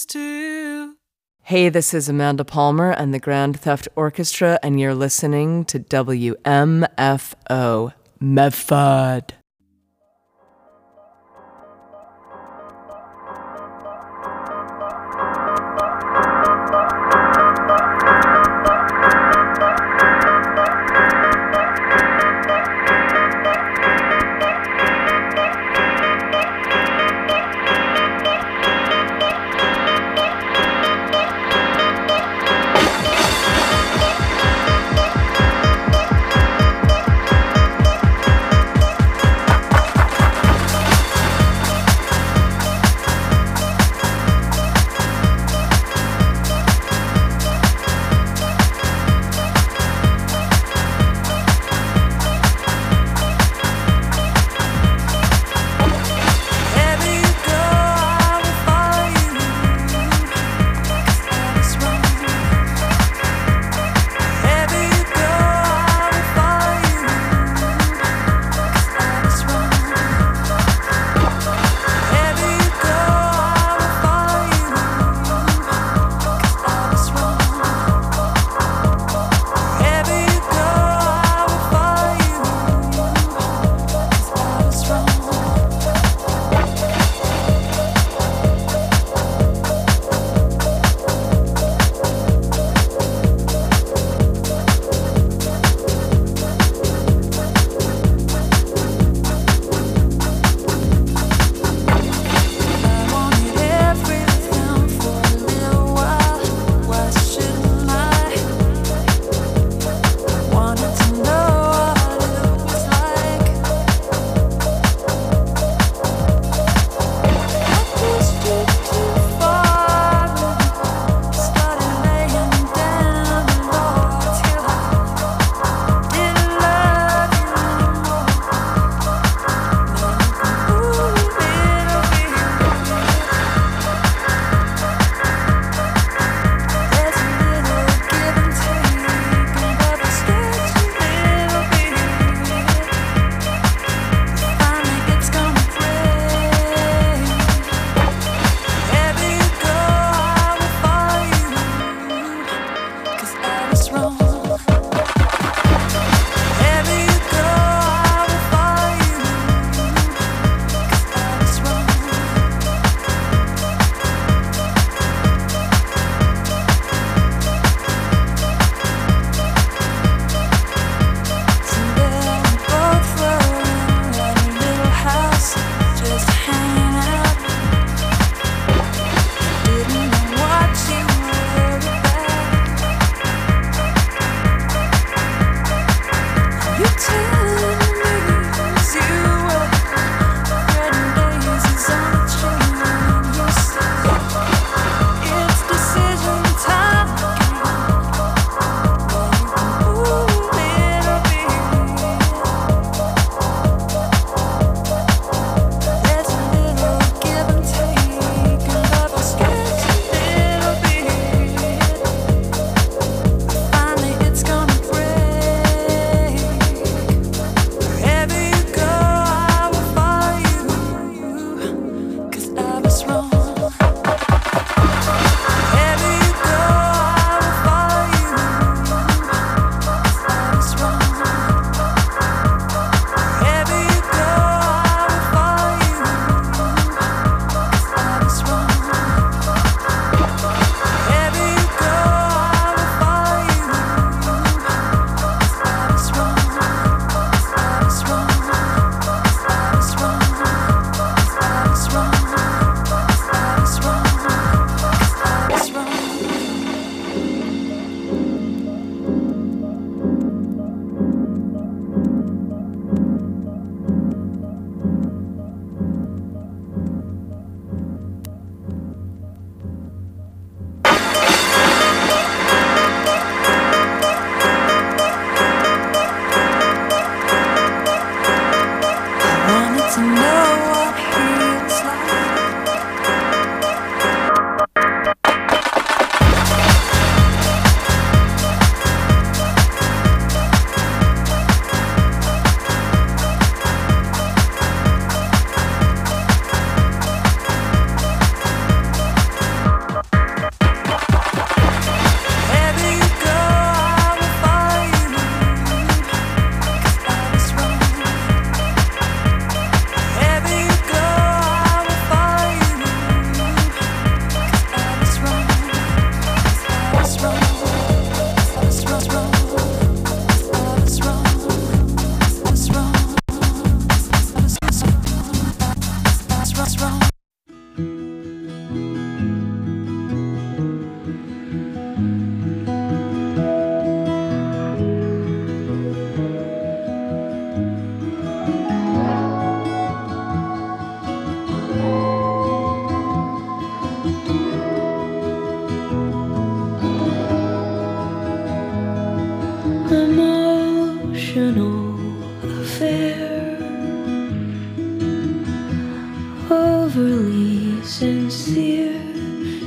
happens to you. Hey, this is Amanda Palmer and the Grand Theft Orchestra, and you're listening to WMFO, Medford.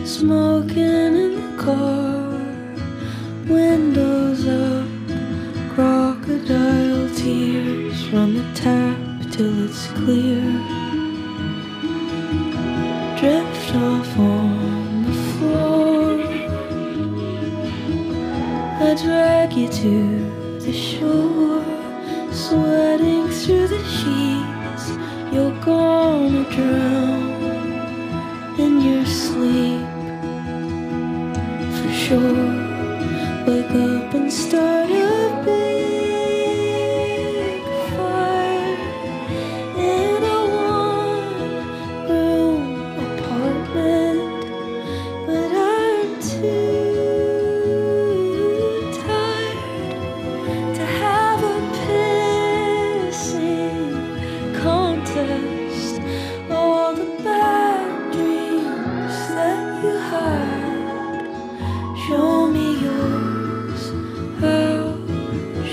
Smoking in the car, windows up, crocodile tears run the tap till it's clear. Drift off on the floor, I drag you to the shore, sweating through the sheets. You're gonna drown in your sleep, for sure. Wake up and start a big fire in a one-room apartment, but I'm too tired to have a pissing contest. All the bad dreams that you hide, show me yours. How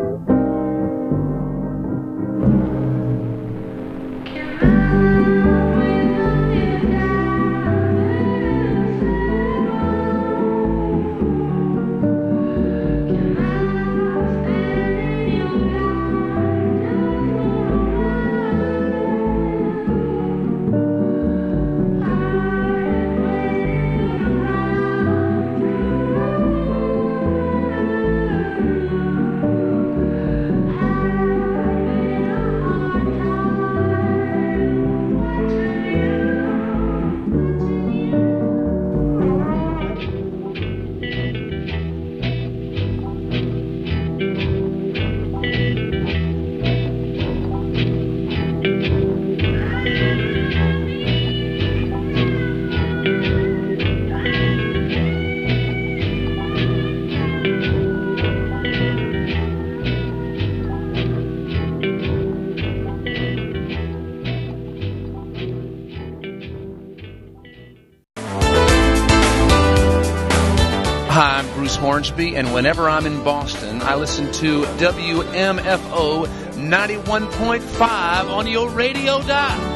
Hi, I'm Bruce Hornsby, and whenever I'm in Boston, I listen to WMFO 91.5 on your radio dial.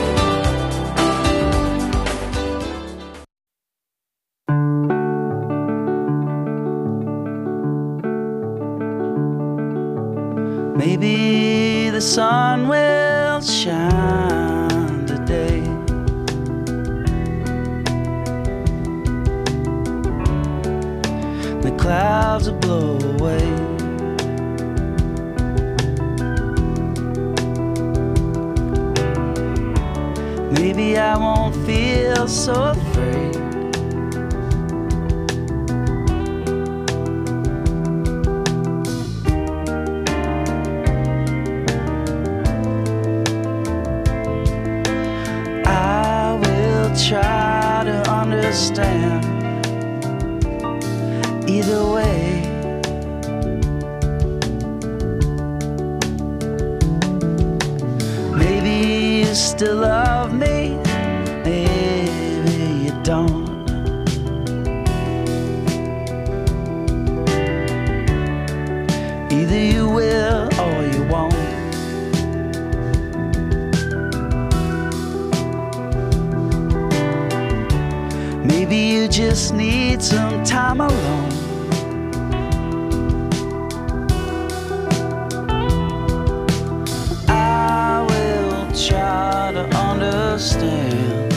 Maybe the sun will shine today. The clouds will blow away. Maybe I won't feel so afraid. I will try to understand. Either way, maybe you still love me, maybe you don't. Either you will or you won't. Maybe you just need some time alone. I will try to understand.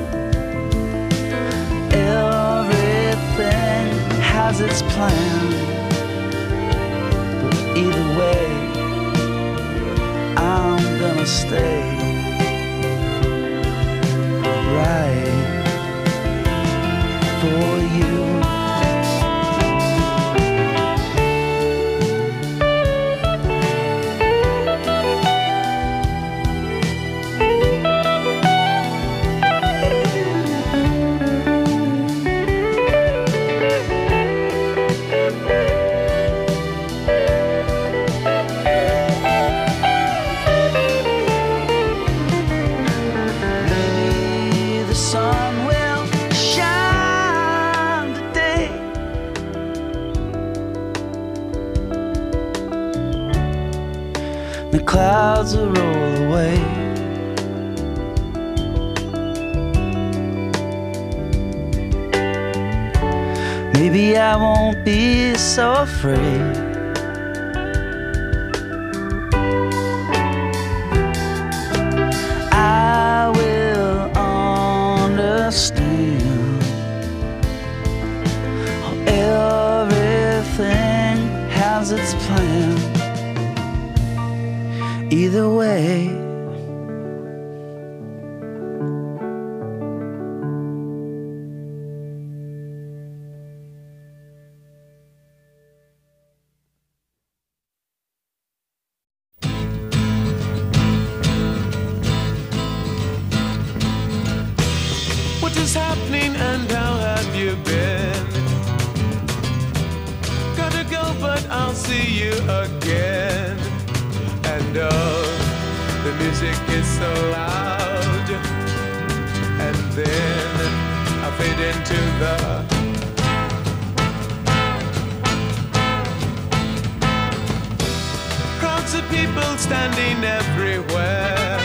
Everything has its plan, but either way, I'm gonna stay right for you. Maybe the sun will shine today. The clouds will roll away. Maybe I won't be so afraid. I will understand. Everything has its plan. Either way, What is happening and how have you been? Gotta go, but I'll see you again. And oh, the music is so loud. And then I fade into the Crowds of people standing everywhere.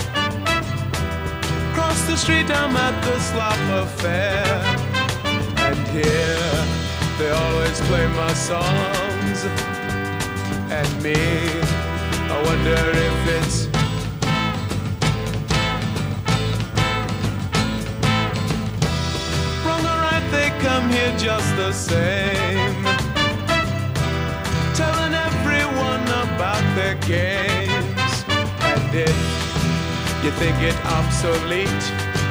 Across the street I'm at the Slop Affair, and here they always play my songs. And me, I wonder if it's wrong or right. They come here just the same, telling everyone about their games. And if you think it obsolete,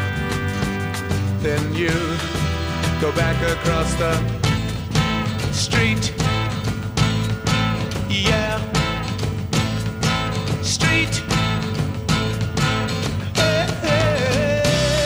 then you go back across the street. Yeah, street. Hey, hey,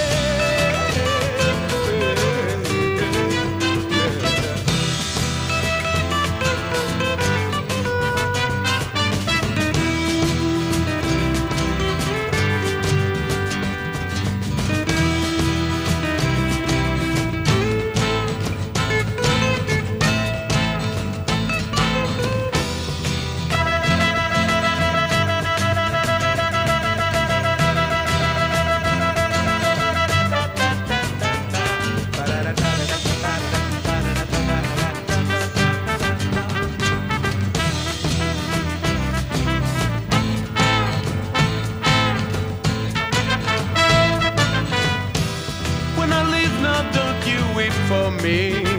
for me.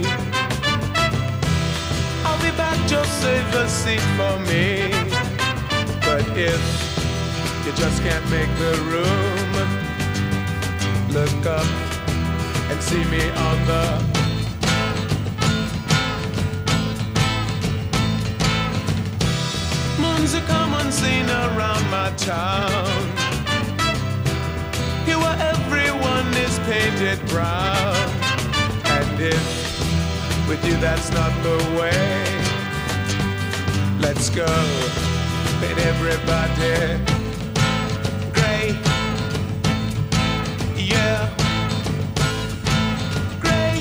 I'll be back, just save a seat for me. But if you just can't make the room, look up and see me on the moon's a common scene around my town. Here where everyone is painted brown. And if with you that's not the way, let's go, paint everybody gray. Yeah, gray.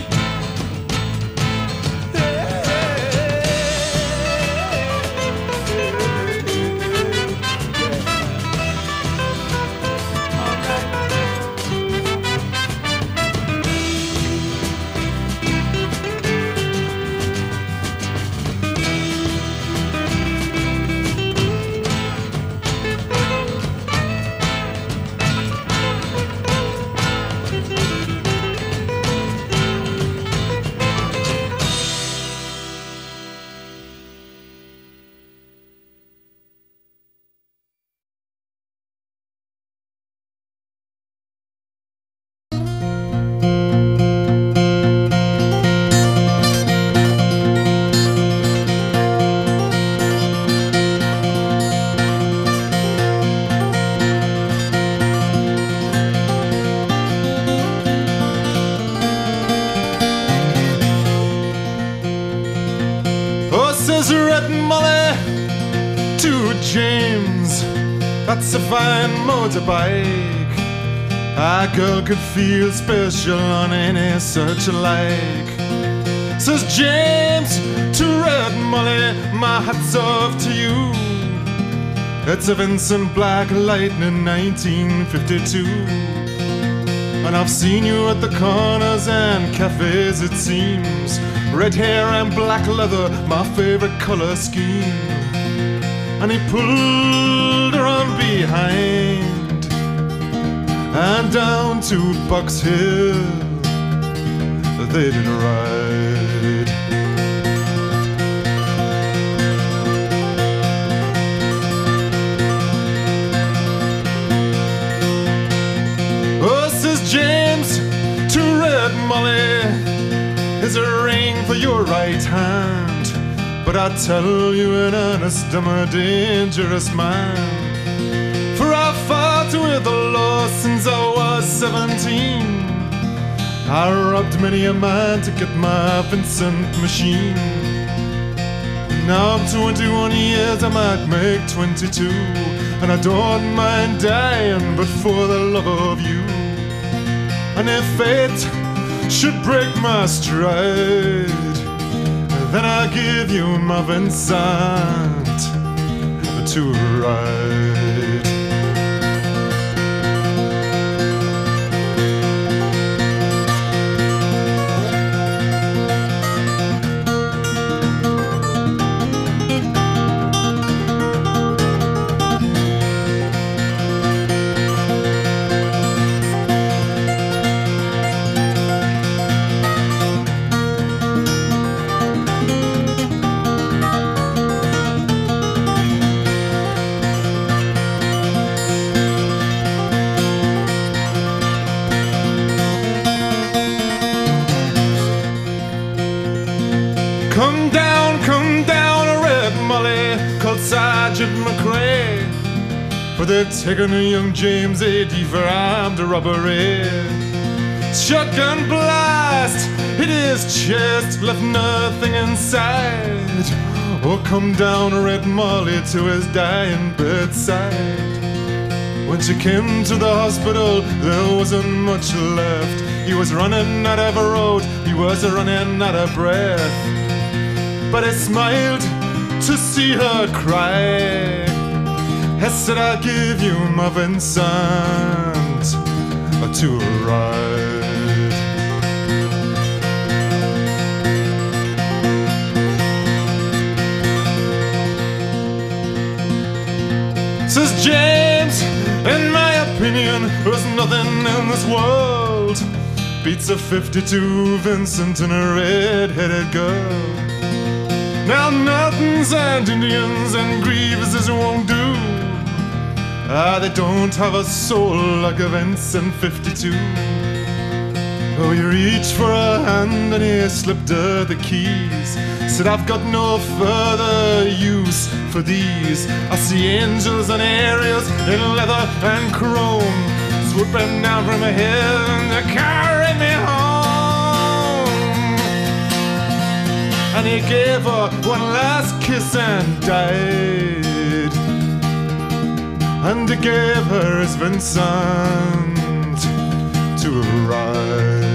Says Red Molly to James, that's a fine motorbike. A girl could feel special on any such like. Says James to Red Molly, my hat's off to you. It's a Vincent Black Lightning 1952. And I've seen you at the corners and cafes, it seems. Red hair and black leather, my favorite color scheme. And he pulled her on behind and down to Box Hill they did ride. Oh, says James to Red Molly, is a ring for your right hand, but I tell you in earnest, I'm a dangerous man. For I fought with the law since I was 17. I robbed many a man to get my Vincent machine. Now I'm 21 years, I might make 22, and I don't mind dying, but for the love of you. And if fate should break my stride, then I'll give you my Vincent to ride. Come down, Red Molly, called Sergeant McRae, for they've taken a young James A.D. for armed robbery. Shotgun blast hit his chest, left nothing inside. Oh, come down, Red Molly, to his dying bedside. When she came to the hospital, there wasn't much left. He was running out of a road, he was running out of breath. But I smiled to see her cry. I said, I'll give you my Vincent to ride. Says James, in my opinion, there's nothing in this world beats a 52 Vincent and a red-headed girl. Now mountains and Indians and Grievases won't do. They don't have a soul like a Vincent 52. Oh, he reached for a hand and he slipped her the keys. Said, I've got no further use for these. I see angels and aerials in leather and chrome, swooping down from heaven to carry me home. And he gave her one last kiss and died. And he gave her his Vincent to ride.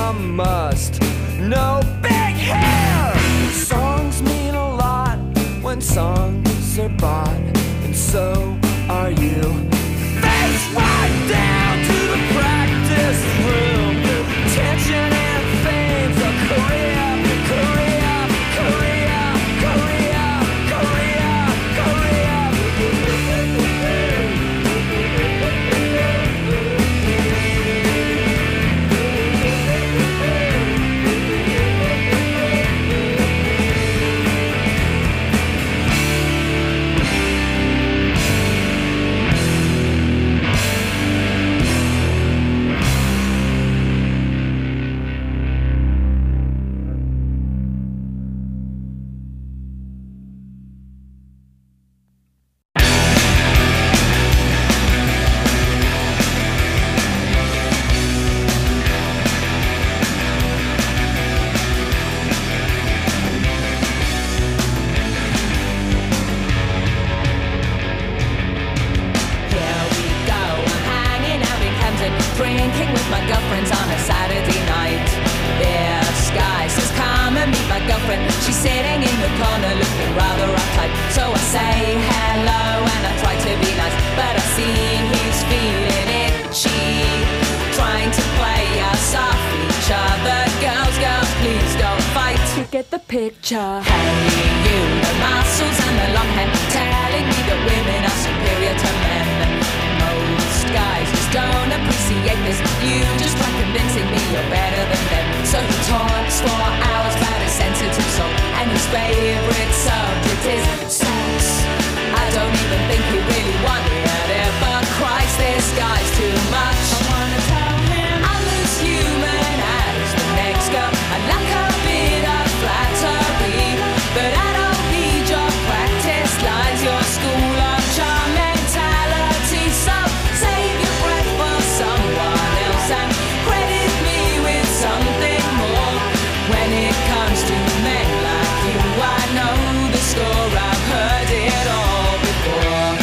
a must. No big hair! Songs mean a lot when songs are bought, and so are you. Face right down to the practice room. Tension and fame's a career. Get the picture. Hey, you, the muscles and the long hair, telling me that women are superior to men. Most guys just don't appreciate this. You just try convincing me you're better than them. So he talks for hours about his sensitive soul, and his favorite subject is sex. I don't even think he really wanted it, but Christ, this guy's too much. I wanna tell him I'm as human as the next girl. I like a bit of flattery, but I don't need your practice lines, your school of charm mentality. So save your breath for someone else and credit me with something more. When it comes to men like you, I know the score. I've heard it all before.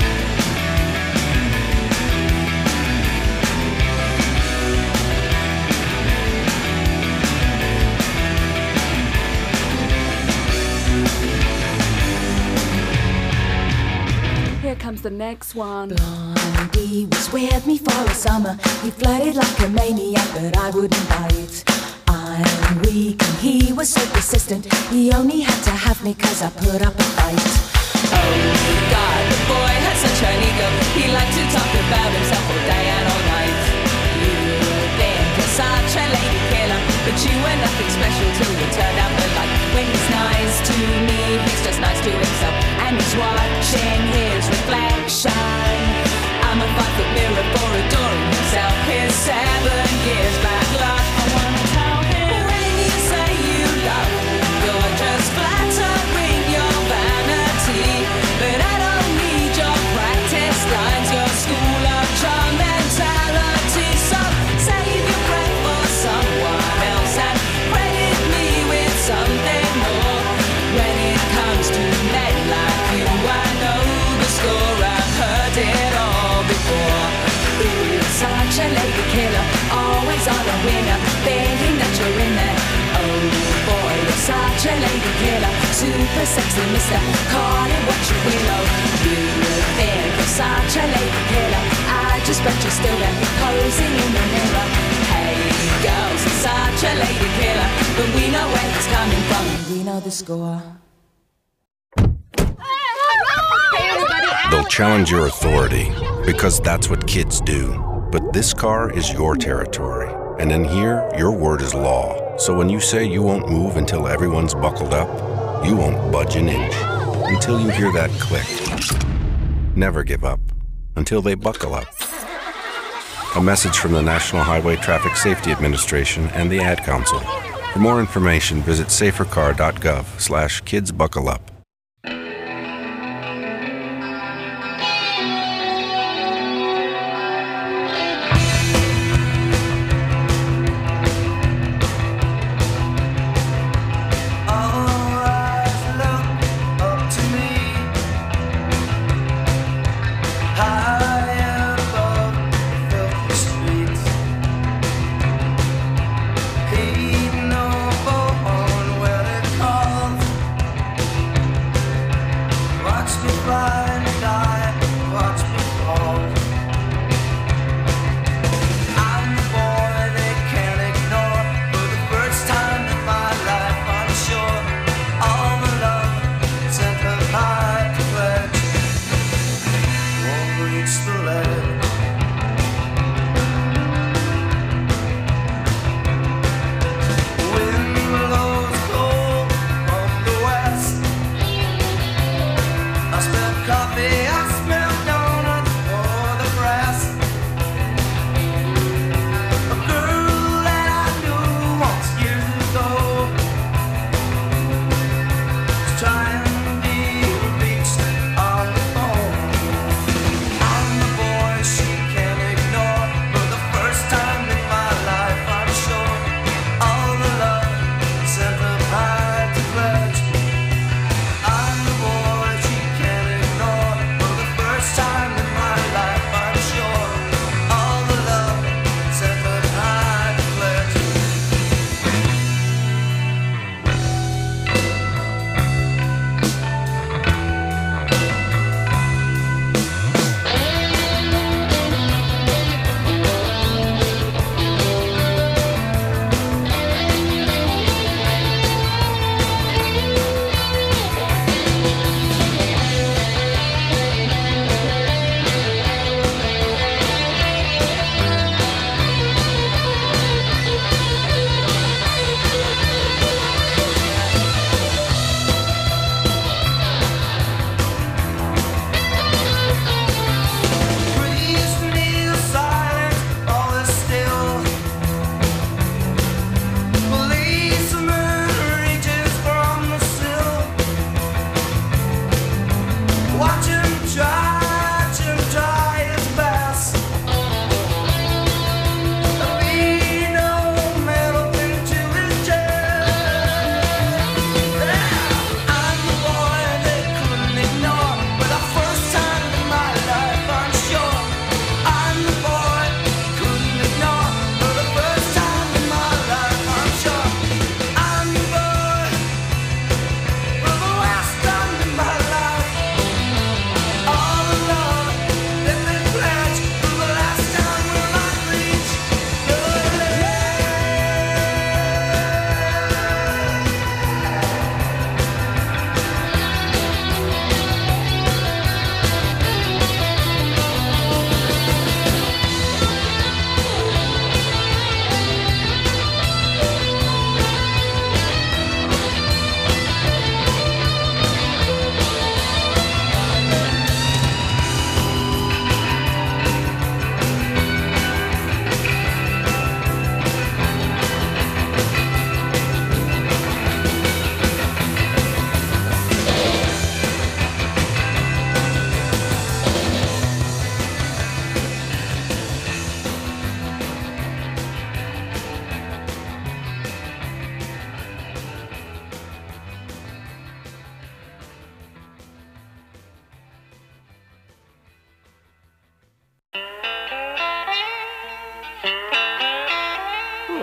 Here comes the next one. Blondie was with me for a summer. He flirted like a maniac, but I wouldn't bite. I'm weak and he was so persistent. He only had to have me cause I put up a fight. Oh God, the boy had such an ego. He liked to talk about himself all day and all night. You think you're such a lady killer, but you were nothing special till you turned out the light. When he's nice to me, he's just nice to himself, and he's watching his reflection. I'm a 5-foot mirror for adoring himself. His 7 years back luck. I wanna tell him when you say you love me, you're just flattering your vanity. But I don't need your practice lines, your school of charm mentality. So save your breath for someone else and credit me with something more. When it comes to men like you, I know the score. I've heard it all before. You're such a lady killer, always on a winner, thinking that you're in there. Oh boy, you're such a lady killer, super sexy mister, call it what you will. Oh, you think you're such a lady killer, I just bet you're still there, posing in the mirror. Hey girls, you're such a lady killer, but we know where it's coming from, we know the score. They'll challenge your authority, because that's what kids do. But this car is your territory, and in here, your word is law. So when you say you won't move until everyone's buckled up, you won't budge an inch until you hear that click. Never give up until they buckle up. A message from the National Highway Traffic Safety Administration and the Ad Council. For more information, visit safercar.gov/kidsbuckleup.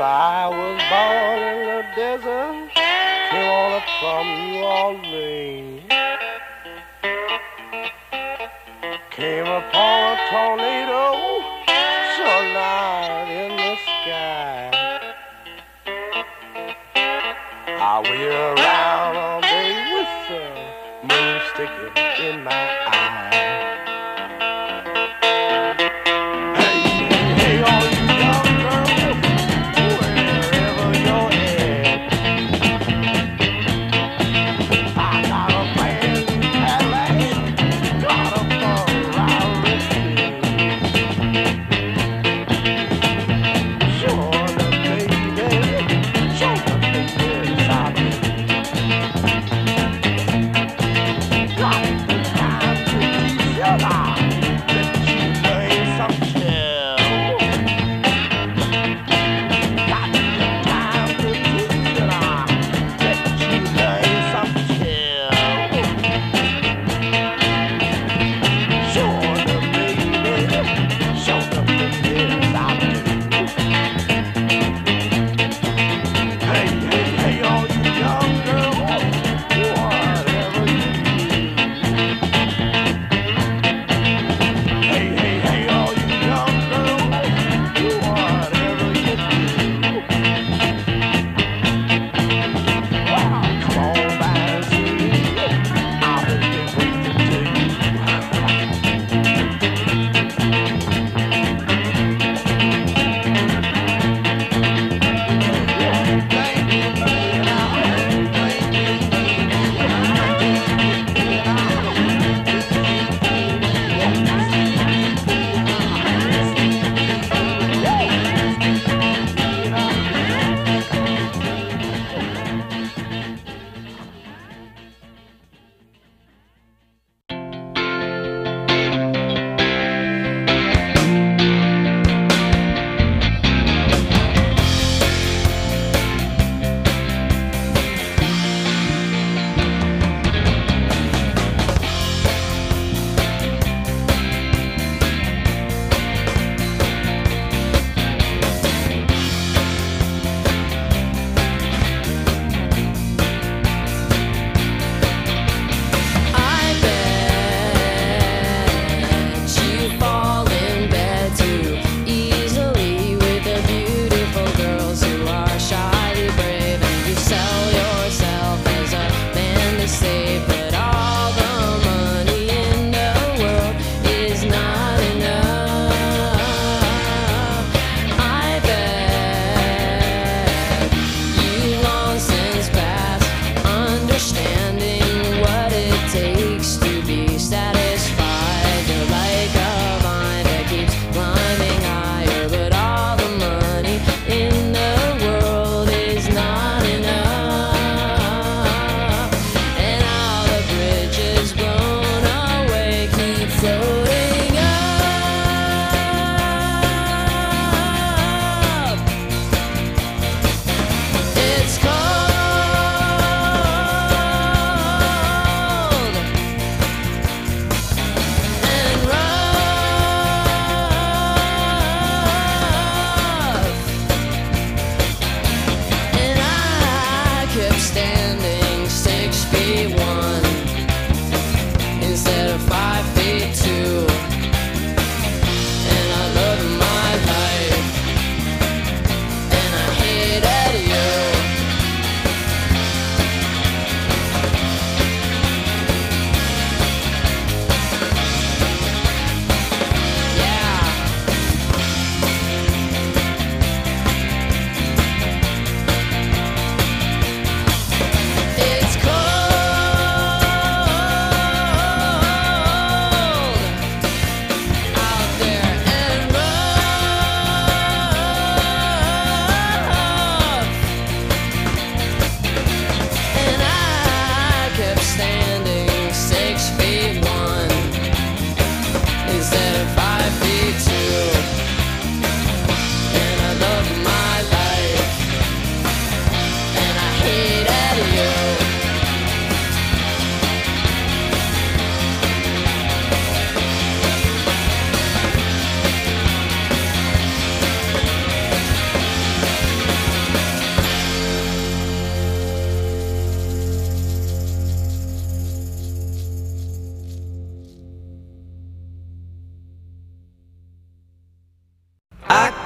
I was born in the desert, came on up from New Orleans. Came upon a tornado, so night in the sky. I wheel around all day with the moon sticking in my eye. Hey, all you young girls, wherever you're at, I got a brand new Cadillac, got a Ferrari. Sure the baby, sure the baby,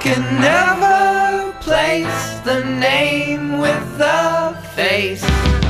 can never place the name with the face.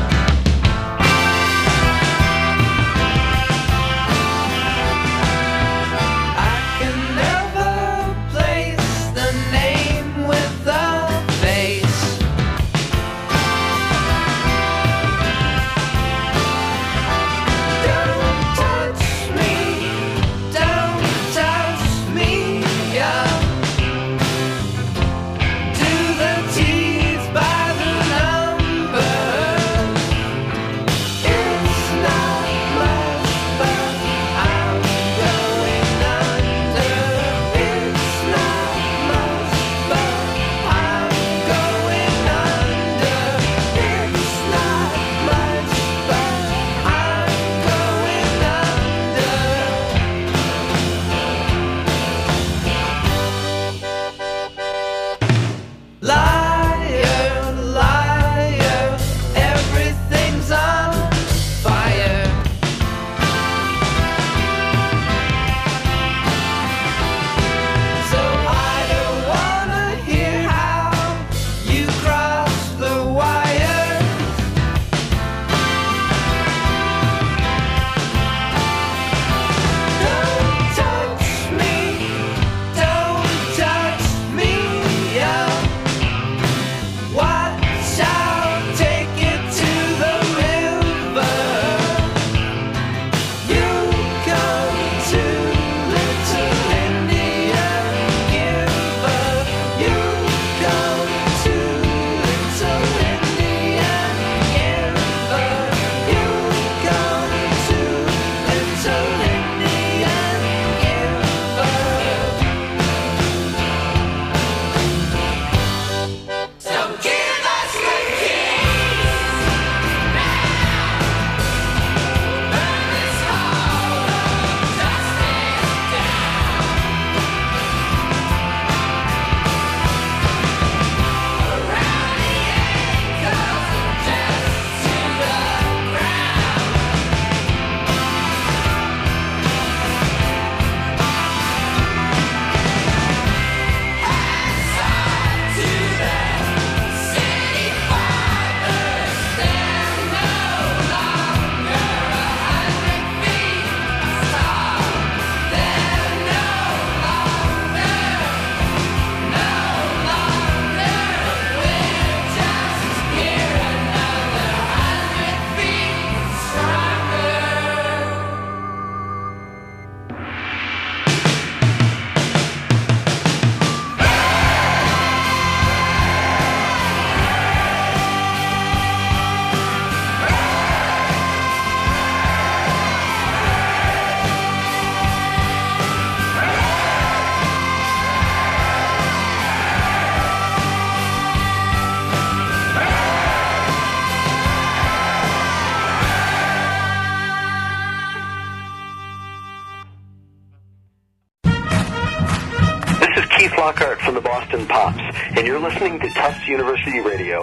Lockhart from the Boston Pops, and you're listening to Tufts University Radio,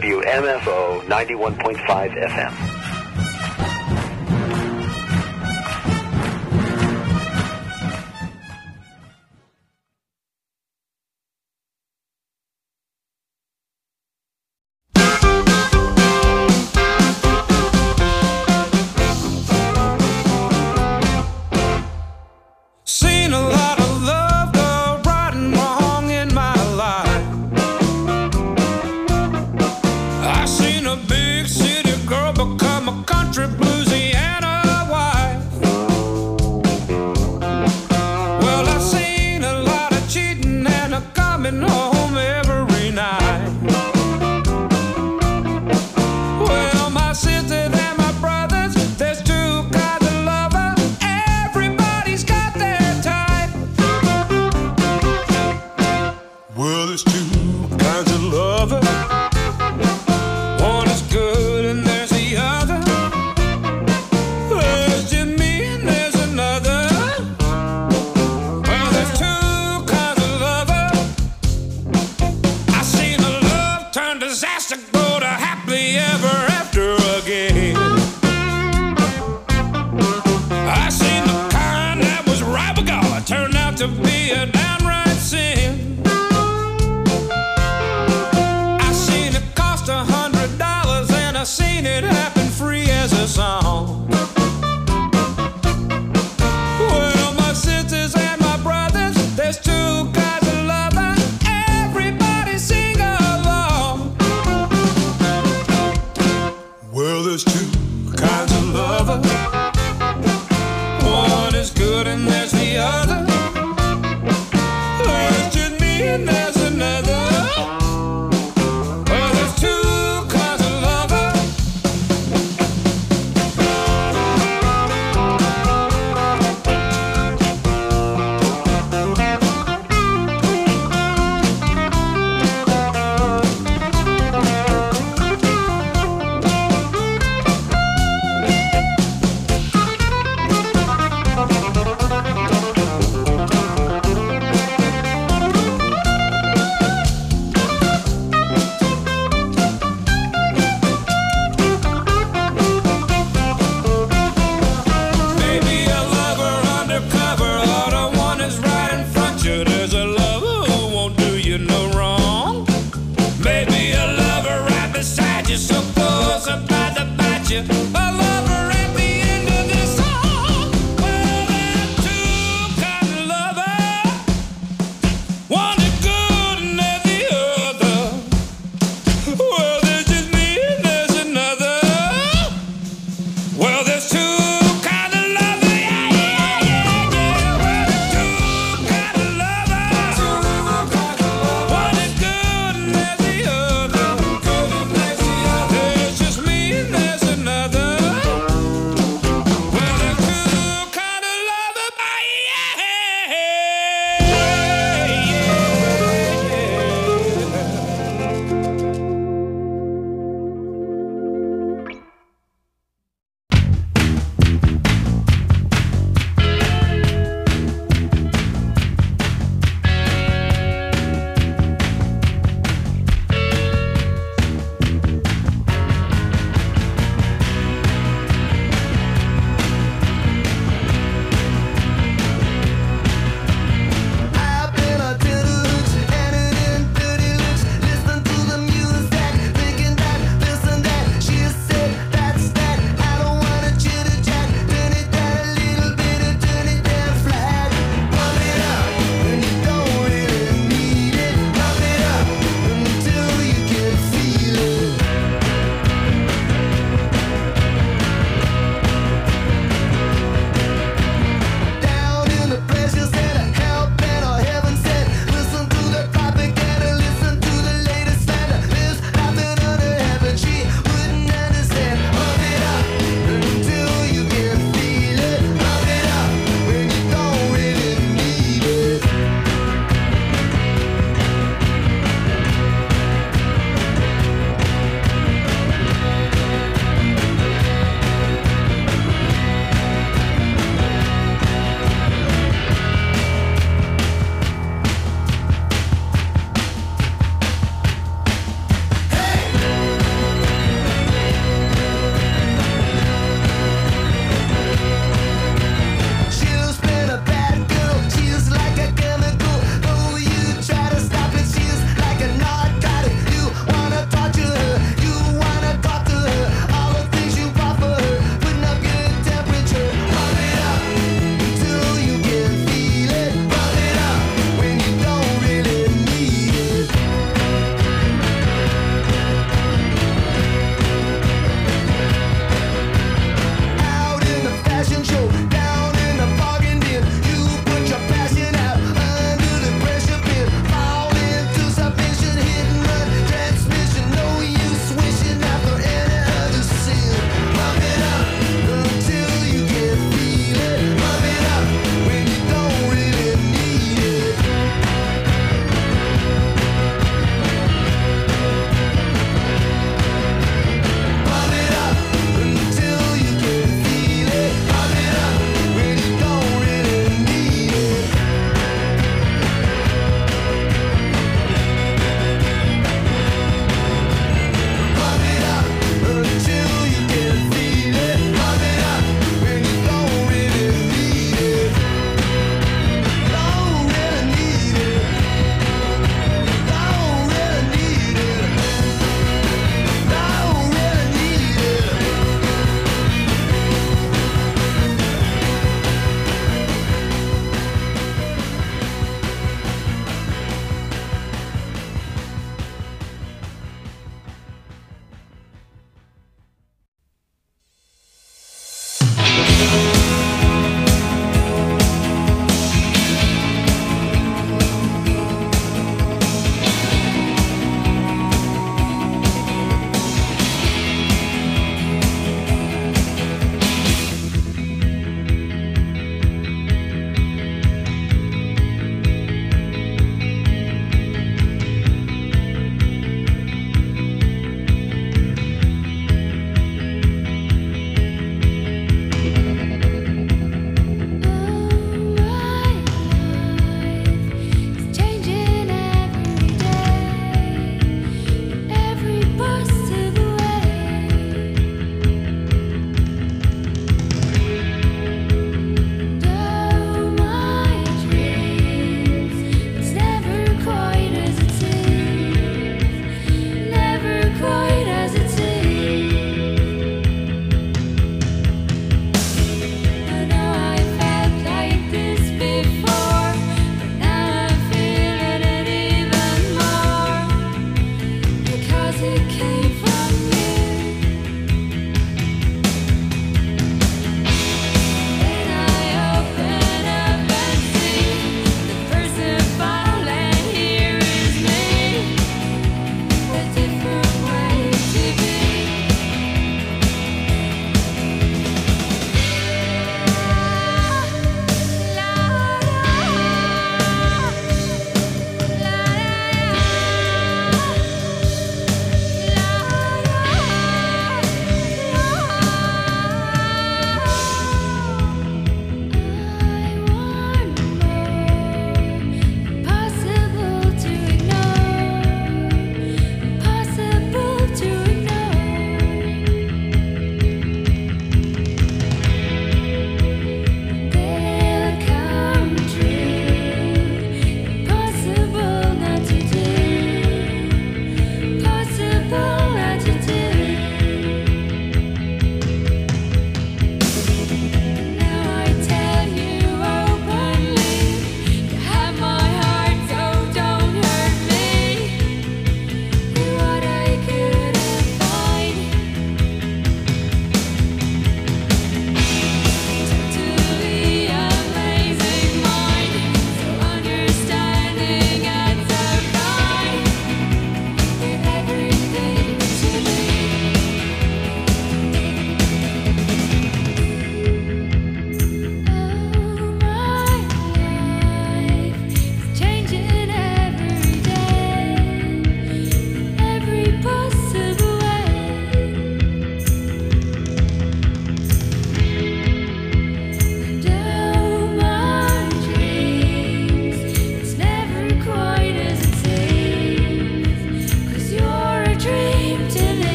WMFO 91.5 FM. to be a downright sin.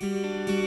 Thank you.